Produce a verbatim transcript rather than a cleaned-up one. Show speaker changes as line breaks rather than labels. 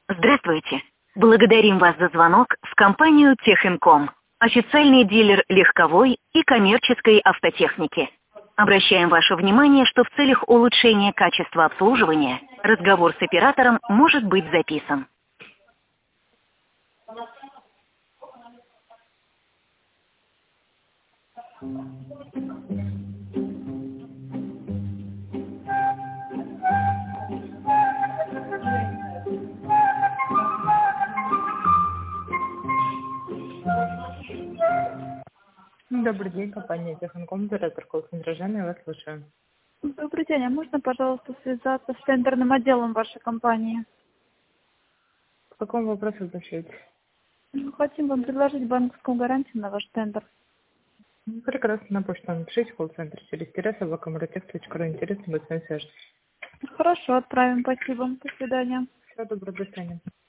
Здравствуйте. Благодарим вас за звонок в компанию Техинком, официальный дилер легковой и коммерческой автотехники. Обращаем ваше внимание, что в целях улучшения качества обслуживания разговор с оператором может быть записан.
Добрый день, компания Техинком, оператор колл-центра Жанна, я вас слушаю.
Добрый день, а можно, пожалуйста, связаться с тендерным отделом вашей компании?
По какому вопросу обращаетесь?
Мы хотим вам предложить банковскую гарантию на ваш тендер.
Ну, прекрасно, на почту напишите колл-центр через тире собака маротех точка ру. Интересно будет с вами свяжется.
Хорошо, отправим, спасибо. До свидания.
Всего доброго, до свидания.